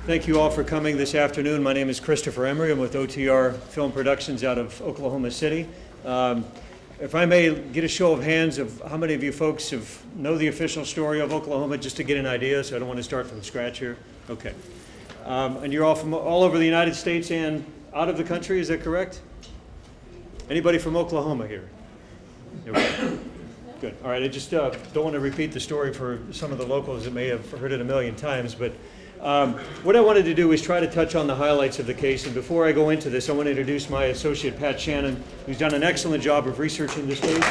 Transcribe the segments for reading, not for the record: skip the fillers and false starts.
Thank you all for coming this afternoon. My name is Christopher Emery. I'm with OTR Film Productions out of Oklahoma City. If I may get a show of hands of how many of you folks know the official story of Oklahoma, just to get an idea, so I don't want to start from scratch here. Okay. And you're all from all over the United States and out of the country, is that correct? Anybody from Oklahoma here? Okay. Good. All right, I just don't want to repeat the story for some of the locals that may have heard it a million times, but what I wanted to do is try to touch on the highlights of the case. And before I go into this, I want to introduce my associate, Pat Shannon, who's done an excellent job of researching this case.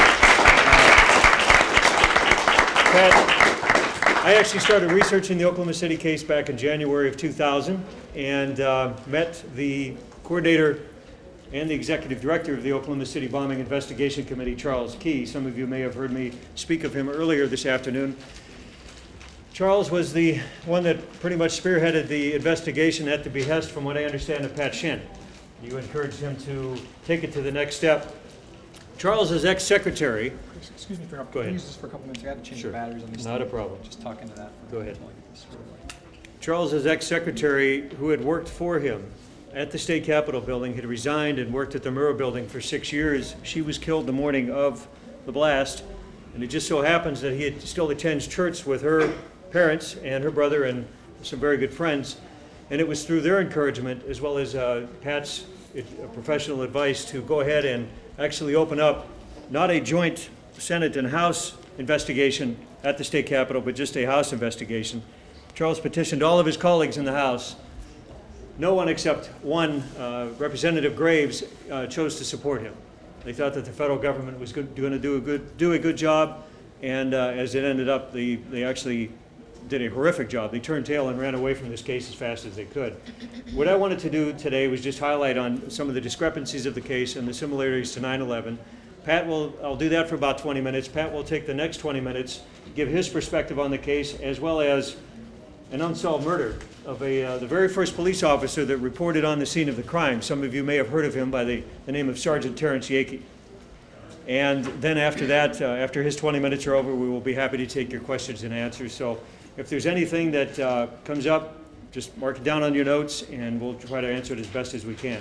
Pat, I actually started researching the Oklahoma City case back in January of 2000 and met the coordinator and the executive director of the Oklahoma City Bombing Investigation Committee, Charles Key. Some of you may have heard me speak of him earlier this afternoon. Charles was the one that pretty much spearheaded the investigation at the behest, from what I understand, of Pat Shannon. You encouraged him to take it to the next step. Charles is ex-secretary. Excuse me for Go ahead. Use this for a couple minutes. I got to change Sure. the batteries on these. Not a problem. Just talk into that. Go ahead. until I get this squared away. Charles is ex-secretary who had worked for him at the state capitol building, had resigned and worked at the Murrah building for 6 years. She was killed the morning of the blast, and it just so happens that he still attends church with her parents and her brother and some very good friends, and it was through their encouragement as well as Pat's professional advice to go ahead and actually open up not a joint Senate and House investigation at the state capitol, but just a House investigation. Charles petitioned all of his colleagues in the House. No one except one, Representative Graves, chose to support him. They thought that the federal government was going to do a good job, and as it ended up, they actually did a horrific job. They turned tail and ran away from this case as fast as they could. What I wanted to do today was just highlight on some of the discrepancies of the case and the similarities to 9/11. I'll do that for about 20 minutes. Pat will take the next 20 minutes, give his perspective on the case, as well as an unsolved murder of the very first police officer that reported on the scene of the crime. Some of you may have heard of him by the name of Sergeant Terrence Yakey. And then after that, after his 20 minutes are over, we will be happy to take your questions and answers. So if there's anything that comes up, just mark it down on your notes, and we'll try to answer it as best as we can.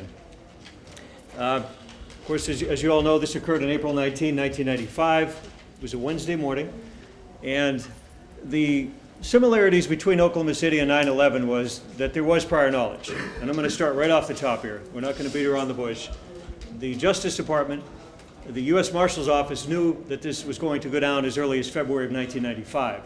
Of course, as you all know, this occurred on April 19, 1995. It was a Wednesday morning, and the similarities between Oklahoma City and 9/11 was that there was prior knowledge. And I'm going to start right off the top here. We're not going to beat around the bush. The Justice Department, the U.S. Marshal's Office knew that this was going to go down as early as February of 1995.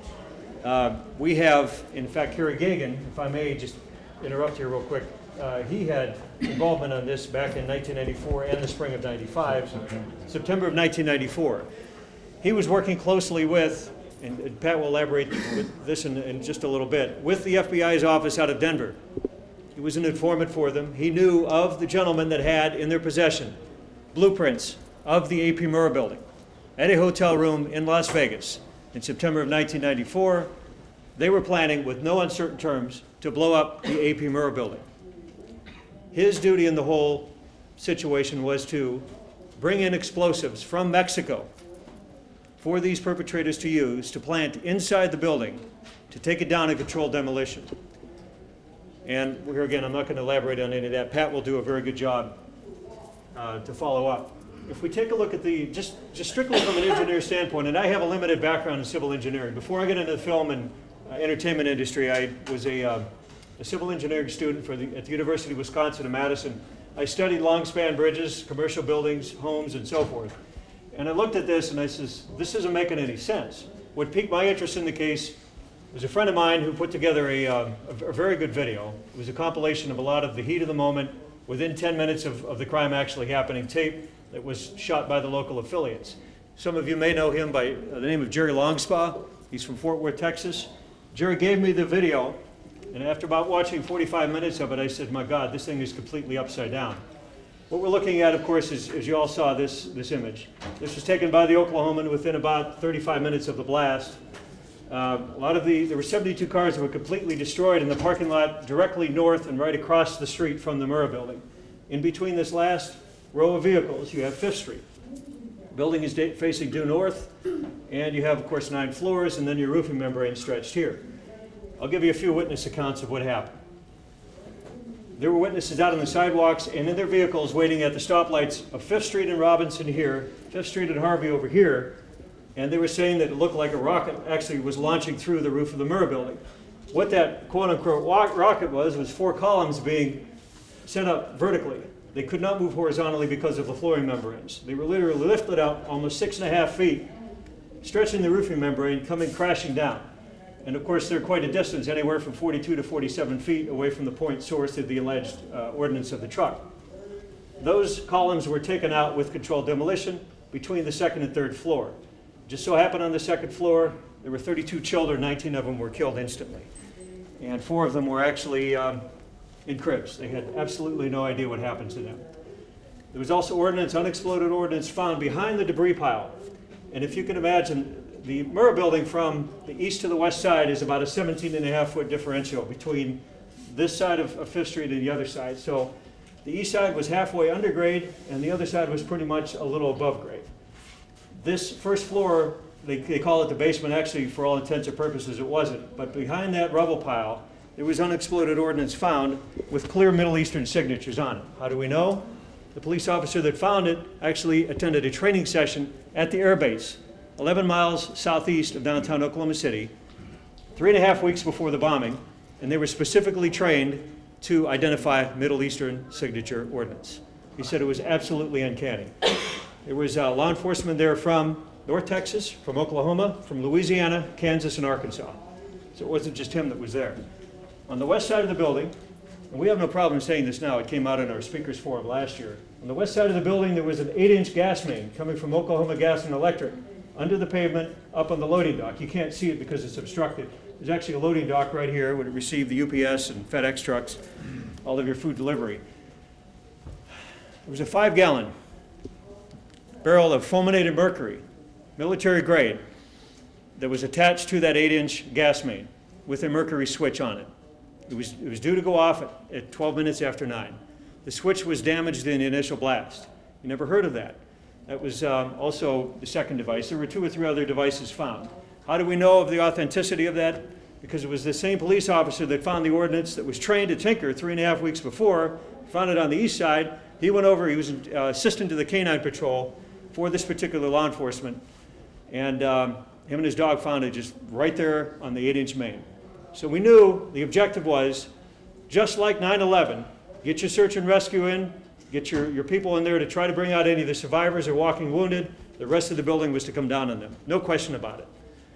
We have, in fact, Kerry Gagan, if I may just interrupt here real quick, he had involvement on this back in 1994 and the spring of 95, September of 1994. He was working closely with, and Pat will elaborate with this in just a little bit, with the FBI's office out of Denver. He was an informant for them. He knew of the gentlemen that had in their possession blueprints of the AP Murrah building at a hotel room in Las Vegas. In September of 1994, they were planning, with no uncertain terms, to blow up the AP Murrah building. His duty in the whole situation was to bring in explosives from Mexico for these perpetrators to use to plant inside the building to take it down and control demolition. And here again, I'm not going to elaborate on any of that. Pat will do a very good job to follow up. If we take a look at just strictly from an engineer standpoint, and I have a limited background in civil engineering. Before I get into the film and entertainment industry, I was a civil engineering student at the University of Wisconsin in Madison. I studied long-span bridges, commercial buildings, homes, and so forth. And I looked at this and I says, this isn't making any sense. What piqued my interest in the case was a friend of mine who put together a very good video. It was a compilation of a lot of the heat of the moment, within 10 minutes of the crime actually happening, tape that was shot by the local affiliates. Some of you may know him by the name of Jerry Longspa. He's from Fort Worth, Texas. Jerry gave me the video, and after about watching 45 minutes of it, I said, my God, this thing is completely upside down. What we're looking at, of course, is, as you all saw, this image. This was taken by the Oklahoman within about 35 minutes of the blast. There were 72 cars that were completely destroyed in the parking lot directly north and right across the street from the Murrah building. In between this last row of vehicles, you have 5th Street. The building is facing due north, and you have, of course, 9 floors, and then your roofing membrane stretched here. I'll give you a few witness accounts of what happened. There were witnesses out on the sidewalks and in their vehicles waiting at the stoplights of 5th Street and Robinson here, 5th Street and Harvey over here, and they were saying that it looked like a rocket actually was launching through the roof of the Murrah building. What that quote-unquote rocket was 4 columns being sent up vertically. They could not move horizontally because of the flooring membranes. They were literally lifted up almost 6.5 feet, stretching the roofing membrane, coming crashing down. And of course, they're quite a distance, anywhere from 42 to 47 feet away from the point source of the alleged ordnance of the truck. Those columns were taken out with controlled demolition between the 2nd and 3rd floor. Just so happened on the 2nd floor, there were 32 children, 19 of them were killed instantly. And 4 of them were actually in cribs. They had absolutely no idea what happened to them. There was also unexploded ordnance found behind the debris pile. And if you can imagine, the Murrah building from the east to the west side is about a 17.5-foot differential between this side of 5th Street and the other side. So the east side was halfway under grade, and the other side was pretty much a little above grade. This first floor, they call it the basement. Actually, for all intents and purposes, it wasn't. But behind that rubble pile, there was unexploded ordnance found with clear Middle Eastern signatures on it. How do we know? The police officer that found it actually attended a training session at the air base, 11 miles southeast of downtown Oklahoma City, 3.5 weeks before the bombing, and they were specifically trained to identify Middle Eastern signature ordnance. He said it was absolutely uncanny. There was law enforcement there from North Texas, from Oklahoma, from Louisiana, Kansas, and Arkansas. So it wasn't just him that was there. On the west side of the building, and we have no problem saying this now, it came out in our speakers forum last year. On the west side of the building, there was an 8-inch gas main coming from Oklahoma Gas and Electric under the pavement up on the loading dock. You can't see it because it's obstructed. There's actually a loading dock right here where it received the UPS and FedEx trucks, all of your food delivery. There was a 5-gallon barrel of fulminated mercury, military grade, that was attached to that 8-inch gas main with a mercury switch on it. It was due to go off at 12 minutes after 9. The switch was damaged in the initial blast. You never heard of that. That was also the second device. There were 2 or 3 other devices found. How do we know of the authenticity of that? Because it was the same police officer that found the ordnance that was trained to tinker 3.5 weeks before, found it on the east side. He went over, he was an assistant to the canine patrol for this particular law enforcement, and him and his dog found it just right there on the 8-inch main. So we knew the objective was, just like 9/11, get your search and rescue in, get your people in there to try to bring out any of the survivors or walking wounded. The rest of the building was to come down on them. No question about it.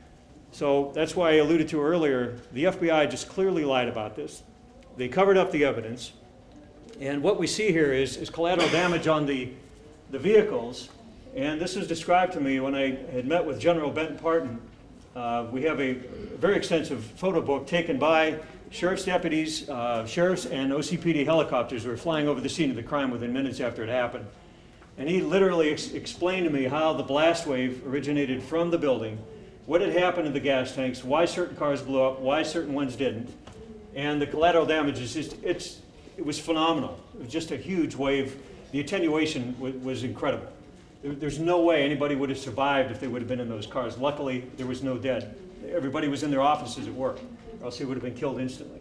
So that's why I alluded to earlier, the FBI just clearly lied about this. They covered up the evidence. And what we see here is collateral damage on the vehicles. And this was described to me when I had met with General Benton Parton. We have a very extensive photo book taken by sheriff's deputies, sheriffs, and OCPD helicopters who were flying over the scene of the crime within minutes after it happened. And he literally explained to me how the blast wave originated from the building, what had happened to the gas tanks, why certain cars blew up, why certain ones didn't. And the collateral damage is just, it was phenomenal. It was just a huge wave. The attenuation was incredible. There's no way anybody would have survived if they would have been in those cars. Luckily, there was no dead. Everybody was in their offices at work, or else they would have been killed instantly.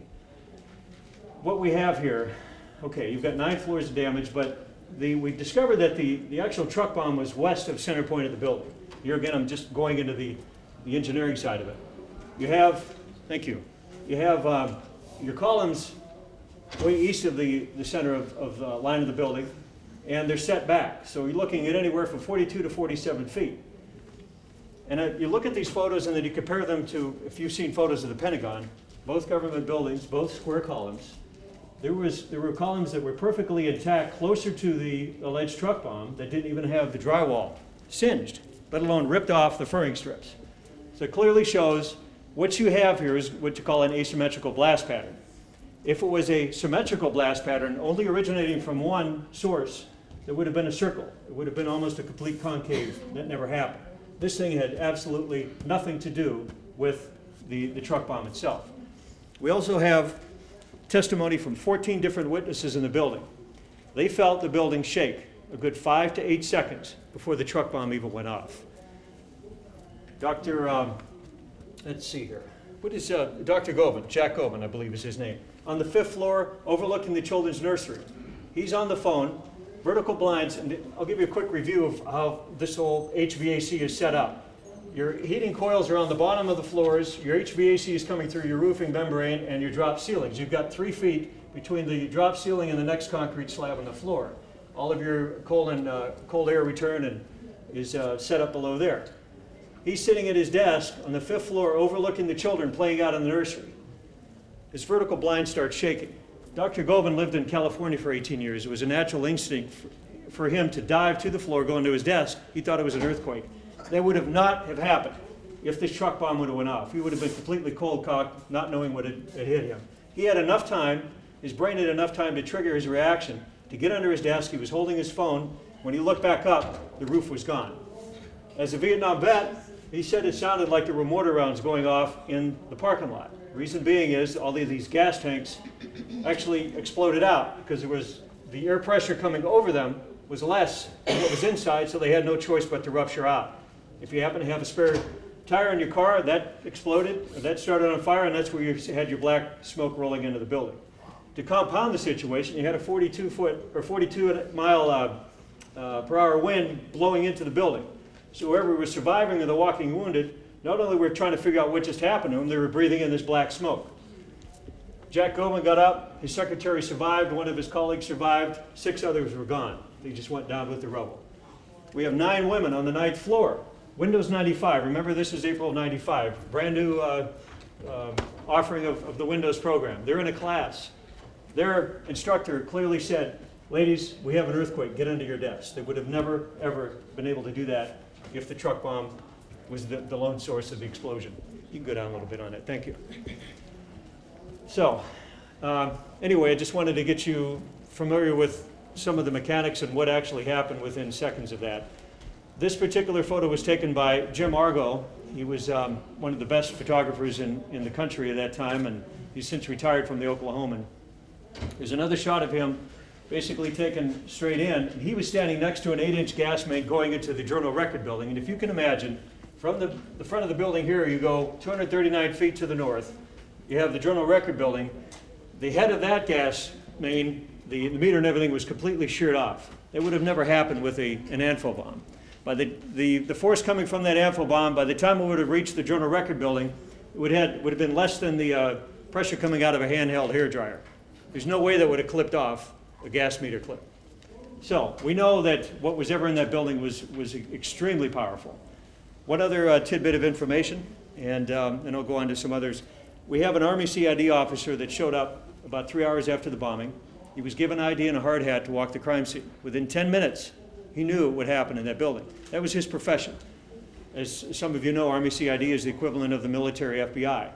What we have here, okay, you've got 9 floors of damage, but we discovered that the actual truck bomb was west of center point of the building. Here again, I'm just going into the engineering side of it. You have, thank you, you have your columns way east of the center of the line of the building, and they're set back. So you're looking at anywhere from 42 to 47 feet. And you look at these photos and then you compare them to, if you've seen photos of the Pentagon, both government buildings, both square columns. There were columns that were perfectly intact closer to the alleged truck bomb that didn't even have the drywall singed, let alone ripped off the furring strips. So it clearly shows what you have here is what you call an asymmetrical blast pattern. If it was a symmetrical blast pattern only originating from one source, there would have been a circle. It would have been almost a complete concave. That never happened. This thing had absolutely nothing to do with the truck bomb itself. We also have testimony from 14 different witnesses in the building. They felt the building shake a good 5 to 8 seconds before the truck bomb even went off. Let's see here. What is Dr. Gobin, Jack Gobin, I believe is his name, on the 5th floor overlooking the children's nursery. He's on the phone, vertical blinds, and I'll give you a quick review of how this whole HVAC is set up. Your heating coils are on the bottom of the floors, your HVAC is coming through your roofing membrane and your drop ceilings. You've got 3 feet between the drop ceiling and the next concrete slab on the floor. All of your cold air return is set up below there. He's sitting at his desk on the 5th floor overlooking the children playing out in the nursery. His vertical blind starts shaking. Dr. Gobin lived in California for 18 years. It was a natural instinct for him to dive to the floor, go into his desk. He thought it was an earthquake. That would have not have happened if this truck bomb would have went off. He would have been completely cold-cocked, not knowing what had hit him. He had enough time, his brain had enough time to trigger his reaction, to get under his desk. He was holding his phone. When he looked back up, the roof was gone. As a Vietnam vet, he said it sounded like there were mortar rounds going off in the parking lot. The reason being is all of these gas tanks actually exploded out because the air pressure coming over them was less than what was inside, so they had no choice but to rupture out. If you happen to have a spare tire in your car, that exploded, that started on fire, and that's where you had your black smoke rolling into the building. To compound the situation, you had a 42 mile per hour wind blowing into the building. So whoever was surviving or the walking wounded, not only were trying to figure out what just happened to them, they were breathing in this black smoke. Jack Gobin got up, his secretary survived, one of his colleagues survived, 6 others were gone. They just went down with the rubble. We have 9 women on the 9th floor. Windows 95, remember this is April of 95, brand new offering of the Windows program. They're in a class. Their instructor clearly said, ladies, we have an earthquake, get under your desks. They would have never, ever been able to do that if the truck bomb was the lone source of the explosion. You can go down a little bit on that, thank you. So, anyway, I just wanted to get you familiar with some of the mechanics and what actually happened within seconds of that. This particular photo was taken by Jim Argo. He was one of the best photographers in the country at that time, and he's since retired from the Oklahoman. There's another shot of him basically taken straight in, and he was standing next to an 8-inch gas main going into the Journal Record building. And if you can imagine, from the front of the building here, you go 239 feet to the north, you have the Journal Record building. The head of that gas main, the meter and everything was completely sheared off. It would have never happened with an ANFO bomb. By the force coming from that ANFO bomb, by the time it would have reached the Journal Record building, it would have been less than the pressure coming out of a handheld hairdryer. There's no way that would have clipped off a gas meter clip. So we know that what was ever in that building was extremely powerful. One other tidbit of information, and I'll go on to some others. We have an Army CID officer that showed up about 3 hours after the bombing. He was given ID and a hard hat to walk the crime scene. Within 10 minutes, he knew what happened in that building. That was his profession. As some of you know, Army CID is the equivalent of the military FBI.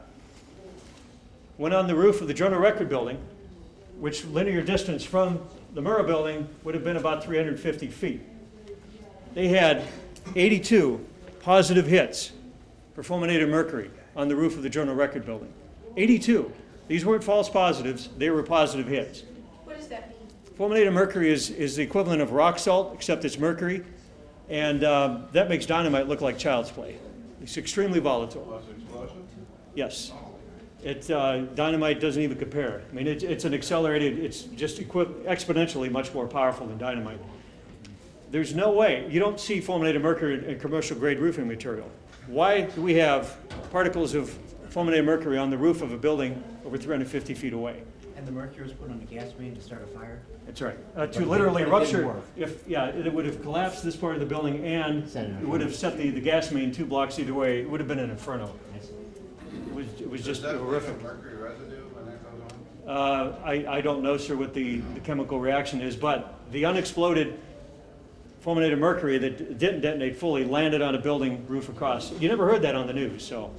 Went on the roof of the Journal Record building, which linear distance from the Murrah building would have been about 350 feet. They had 82 positive hits for fulminated mercury on the roof of the Journal Record building. 82. These weren't false positives, they were positive hits. What does that mean? Fulminated mercury is the equivalent of rock salt, except it's mercury, and that makes dynamite look like child's play. It's extremely volatile. Plus explosive? Yes. Dynamite doesn't even compare. I mean, it's an accelerated, it's just exponentially much more powerful than dynamite. There's no way, you don't see fulminated mercury in commercial grade roofing material. Why do we have particles of fulminated mercury on the roof of a building over 350 feet away? And the mercury was put on the gas main to start a fire? That's right. But To it literally didn't rupture, work. it would have collapsed this part of the building and Set it on it would fire. have set the gas main 2 blocks either way. It would have been an inferno. I see. It was just Does that horrific. leave a mercury residue when that goes on? I don't know, sir, what the chemical reaction is, but the unexploded fulminated mercury that didn't detonate fully landed on a building roof across. You never heard that on the news, so.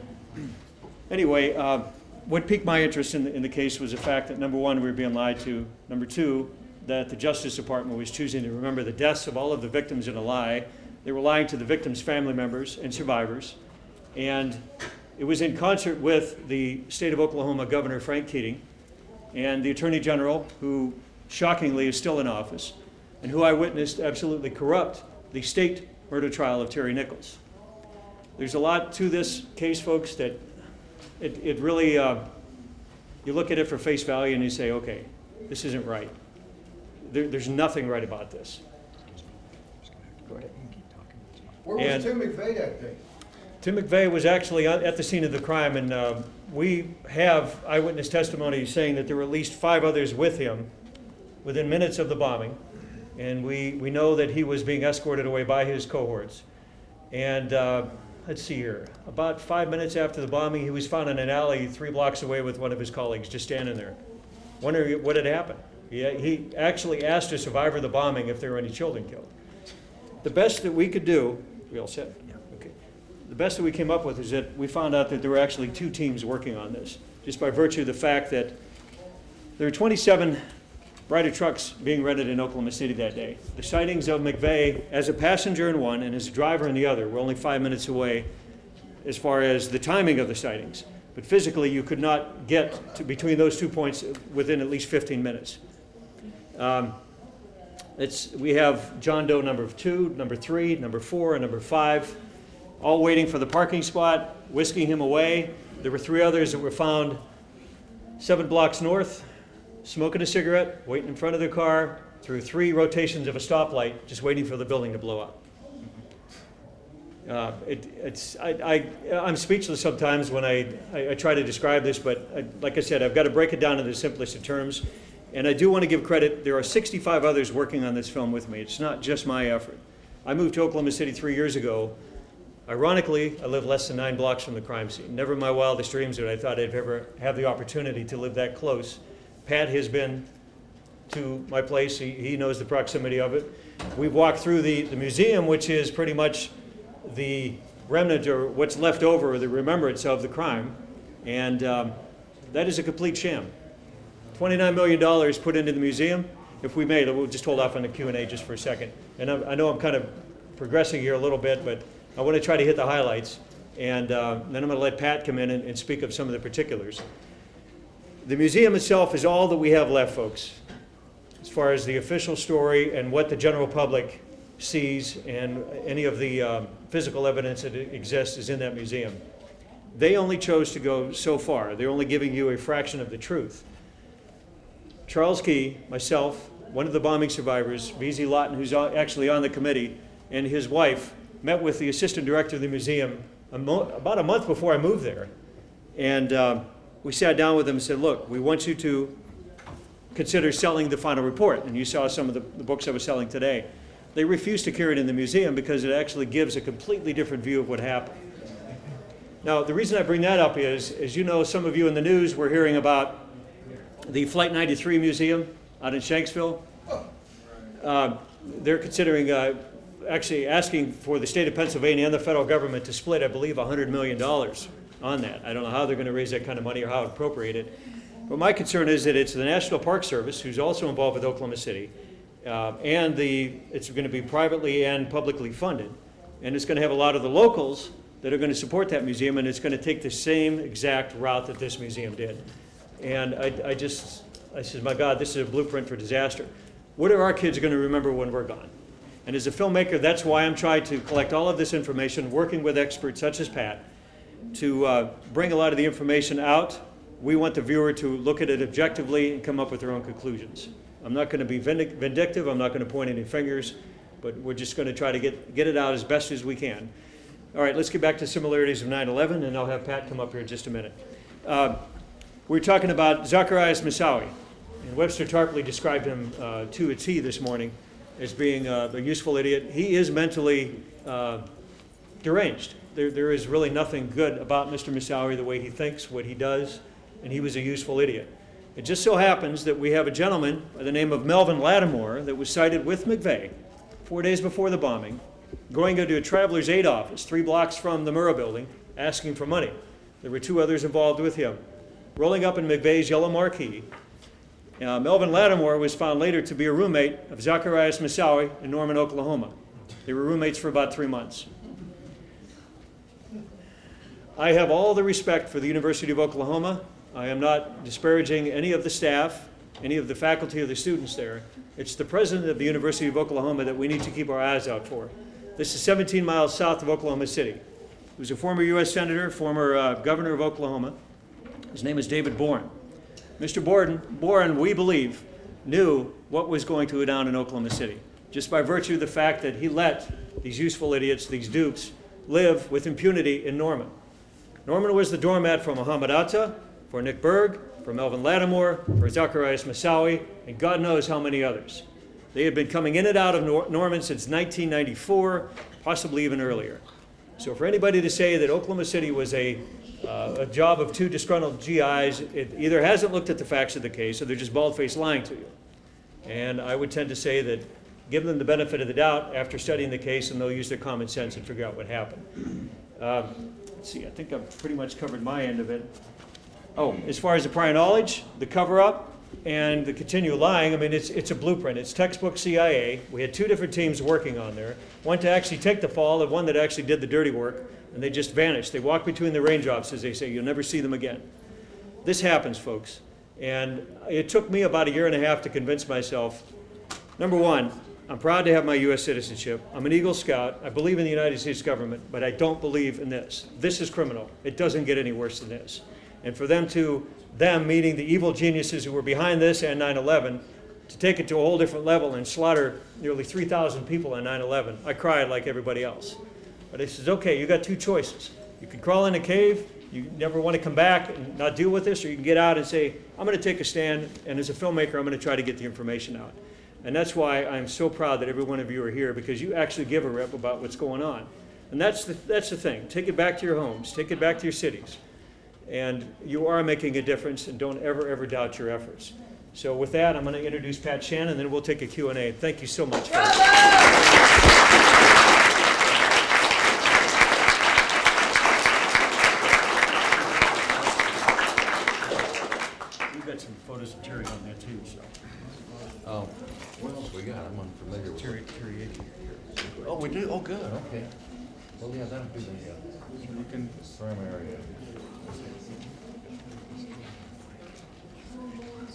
Anyway, what piqued my interest in the case was the fact that, number one, we were being lied to. Number two, that the Justice Department was choosing to remember the deaths of all of the victims in a lie. They were lying to the victims' family members and survivors. And it was in concert with the state of Oklahoma Governor Frank Keating and the Attorney General, who shockingly is still in office, and who I witnessed absolutely corrupt the state murder trial of Terry Nichols. There's a lot to this case, folks, that it really, you look at it for face value and you say, okay, this isn't right. There's nothing right about this. Go ahead. Where was And- Tim McVeigh that day? Tim McVeigh was actually at the scene of the crime, and we have eyewitness testimony saying that there were at least 5 others with him within minutes of the bombing, and we know that he was being escorted away by his cohorts. And let's see here, about 5 minutes after the bombing, he was found in an alley 3 blocks away with one of his colleagues, just standing there, wondering what had happened. He actually asked a survivor of the bombing if there were any children killed. The best that we could do, we all set? Okay. The best that we came up with is that we found out that there were actually 2 teams working on this, just by virtue of the fact that there were 27 Ryder trucks being rented in Oklahoma City that day. The sightings of McVeigh as a passenger in one and as a driver in the other were only 5 minutes away as far as the timing of the sightings. But physically, you could not get to between those 2 points within at least 15 minutes. We have John Doe number 2, number 3, number 4, and number 5, all waiting for the parking spot, whisking him away. There were 3 others that were found 7 blocks north, smoking a cigarette, waiting in front of their car, through 3 rotations of a stoplight, just waiting for the building to blow up. I'm speechless sometimes when I try to describe this, but like I said, I've got to break it down into the simplest of terms. And I do want to give credit. There are 65 others working on this film with me. It's not just my effort. I moved to Oklahoma City 3 years ago. Ironically, I live less than 9 blocks from the crime scene. Never in my wildest dreams would I thought I'd ever have the opportunity to live that close. Pat has been to my place. He knows the proximity of it. We've walked through the museum, which is pretty much the remnant or what's left over, the remembrance of the crime. And that is a complete sham. $29 million put into the museum. If we made it, we'll just hold off on the Q&A just for a second. And I know I'm kind of progressing here a little bit, but I want to try to hit the highlights. And then I'm going to let Pat come in and speak of some of the particulars. The museum itself is all that we have left, folks, as far as the official story and what the general public sees, and any of the physical evidence that exists is in that museum. They only chose to go so far. They're only giving you a fraction of the truth. Charles Key, myself, one of the bombing survivors, V.Z. Lawton, who's actually on the committee, and his wife met with the assistant director of the museum about a month before I moved there. And we sat down with them and said, look, we want you to consider selling the final report. And you saw some of the books I was selling today. They refused to carry it in the museum because it actually gives a completely different view of what happened. Now, the reason I bring that up is, as you know, some of you in the news were hearing about the Flight 93 Museum out in Shanksville. They're considering actually asking for the state of Pennsylvania and the federal government to split, I believe, $100 million on that. I don't know how they're going to raise that kind of money or how to appropriate it. But my concern is that it's the National Park Service, who's also involved with Oklahoma City, and it's going to be privately and publicly funded. And it's going to have a lot of the locals that are going to support that museum, and it's going to take the same exact route that this museum did. And I said, my God, this is a blueprint for disaster. What are our kids going to remember when we're gone? And as a filmmaker, that's why I'm trying to collect all of this information, working with experts such as Pat, to bring a lot of the information out. We want the viewer to look at it objectively and come up with their own conclusions. I'm not going to be vindictive. I'm not going to point any fingers, but we're just going to try to get it out as best as we can. All right, let's get back to similarities of 9/11, and I'll have Pat come up here in just a minute. We're talking about Zacarias Moussaoui, and Webster Tarpley described him to a T this morning as being a useful idiot. He is mentally deranged. There is really nothing good about Mr. Moussaoui, the way he thinks, what he does, and he was a useful idiot. It just so happens that we have a gentleman by the name of Melvin Lattimore that was cited with McVeigh 4 days before the bombing, going to a Travelers Aid office 3 blocks from the Murrah building, asking for money. There were 2 others involved with him. Rolling up in McVeigh's yellow marquee, Melvin Lattimore was found later to be a roommate of Zacarias Moussaoui in Norman, Oklahoma. They were roommates for about 3 months. I have all the respect for the University of Oklahoma. I am not disparaging any of the staff, any of the faculty or the students there. It's the president of the University of Oklahoma that we need to keep our eyes out for. This is 17 miles south of Oklahoma City. who's a former U.S. Senator, former Governor of Oklahoma. His name is David Boren. Mr. Boren, we believe, knew what was going to go down in Oklahoma City, just by virtue of the fact that he let these useful idiots, these dupes, live with impunity in Norman. Norman was the doormat for Muhammad Atta, for Nick Berg, for Melvin Lattimore, for Zacharias Moussaoui, and God knows how many others. They had been coming in and out of Norman since 1994, possibly even earlier. So for anybody to say that Oklahoma City was a job of two disgruntled GIs, it either hasn't looked at the facts of the case or they're just bald-faced lying to you. And I would tend to say that give them the benefit of the doubt after studying the case, and they'll use their common sense and figure out what happened. Let's see, I think I've pretty much covered my end of it. Oh, as far as the prior knowledge, the cover-up, and the continual lying, I mean, it's a blueprint. It's textbook CIA. We had two different teams working on there. One to actually take the fall and one that actually did the dirty work, and they just vanished. They walked between the raindrops, as they say. You'll never see them again. This happens, folks. And it took me about 1.5 years to convince myself, number one, I'm proud to have my U.S. citizenship. I'm an Eagle Scout. I believe in the United States government, but I don't believe in this. This is criminal. It doesn't get any worse than this. And for them, meaning the evil geniuses who were behind this and 9/11, to take it to a whole different level and slaughter nearly 3,000 people on 9/11, I cried like everybody else. But I says, okay, you got two choices. You can crawl in a cave, you never want to come back and not deal with this, or you can get out and say, I'm going to take a stand, and as a filmmaker, I'm going to try to get the information out. And that's why I'm so proud that every one of you are here, because you actually give a rip about what's going on. And that's the thing. Take it back to your homes. Take it back to your cities. And you are making a difference, and don't ever doubt your efforts. So with that, I'm going to introduce Pat Shannon, and then we'll take a Q&A. Thank you so much. We've got some photos of Terry on that too. So. Oh, what else we got? I'm unfamiliar with Terry it. Aiken. Oh, we do? Oh, good, okay. Well, yeah, that'll be the primary.